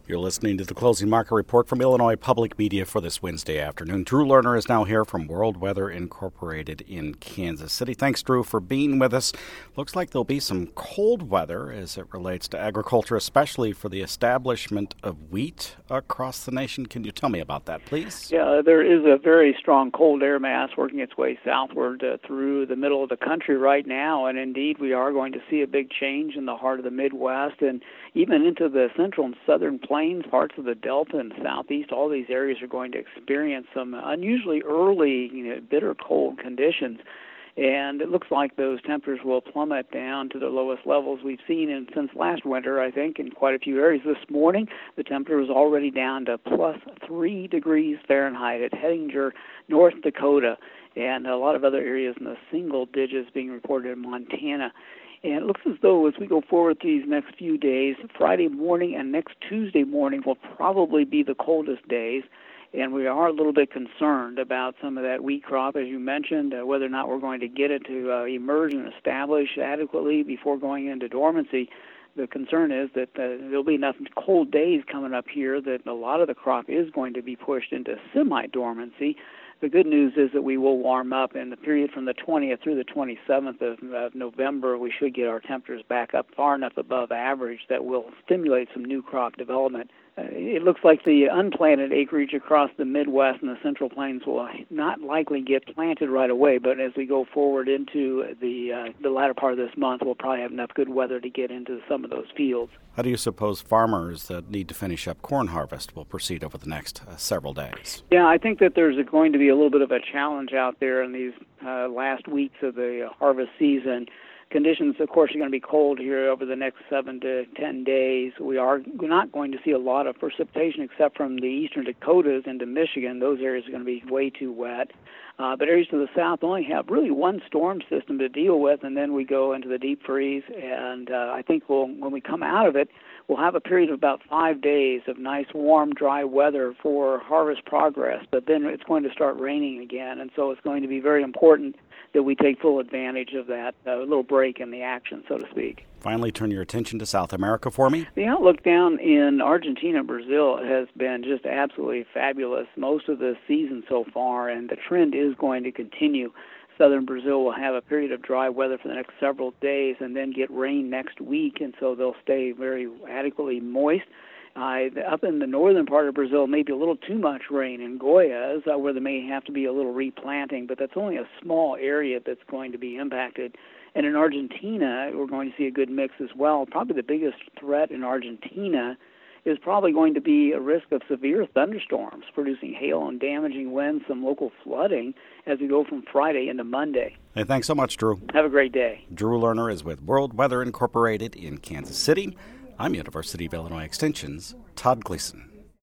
You're listening to the Closing Market Report from Illinois Public Media for this Wednesday afternoon. Drew Lerner is now here from World Weather Incorporated in Kansas City. Thanks, Drew, for being with us. Looks like there'll be some cold weather as it relates to agriculture, especially for the establishment of wheat across the nation. Can you tell me about that, please? Yeah, there is a very strong cold air mass working its way southward through the middle of the country right now, and indeed we are going to see a big change in the heart of the Midwest and even into the central and southern plains, parts of the Delta and southeast. All these areas are going to experience some unusually early, bitter cold conditions. And it looks like those temperatures will plummet down to the lowest levels we've seen since last winter, I think, in quite a few areas. This morning, the temperature was already down to plus 3 degrees Fahrenheit at Hettinger, North Dakota, and a lot of other areas in the single digits being reported in Montana. And it looks as though as we go forward these next few days, Friday morning and next Tuesday morning will probably be the coldest days. And we are a little bit concerned about some of that wheat crop, as you mentioned, whether or not we're going to get it to emerge and establish adequately before going into dormancy. The concern is that there'll be enough cold days coming up here that a lot of the crop is going to be pushed into semi-dormancy. The good news is that we will warm up in the period from the 20th through the 27th of November. We should get our temperatures back up far enough above average that will stimulate some new crop development. It looks like the unplanted acreage across the Midwest and the Central Plains will not likely get planted right away, but as we go forward into the latter part of this month, we'll probably have enough good weather to get into some of those fields. How do you suppose farmers that need to finish up corn harvest will proceed over the next several days? Yeah, I think that there's going to be a little bit of a challenge out there in these last weeks of the harvest season. Conditions, of course, are going to be cold here over the next 7 to 10 days. We're not going to see a lot of precipitation except from the eastern Dakotas into Michigan. Those areas are going to be way too wet. But areas to the south only have really one storm system to deal with, and then we go into the deep freeze. And I think when we come out of it, we'll have a period of about 5 days of nice, warm, dry weather for harvest progress. But then it's going to start raining again, and so it's going to be very important that we take full advantage of that little break in the action, so to speak. Finally, turn your attention to South America for me. The outlook down in Argentina and Brazil has been just absolutely fabulous most of the season so far, and the trend is going to continue. Southern Brazil will have a period of dry weather for the next several days and then get rain next week, and so they'll stay very adequately moist. Up in the northern part of Brazil, maybe a little too much rain in Goiás, where there may have to be a little replanting, but that's only a small area that's going to be impacted. And in Argentina, we're going to see a good mix as well. Probably the biggest threat in Argentina is probably going to be a risk of severe thunderstorms, producing hail and damaging winds, some local flooding as we go from Friday into Monday. Hey, thanks so much, Drew. Have a great day. Drew Lerner is with World Weather Incorporated in Kansas City. I'm University of Illinois Extension's Todd Gleason.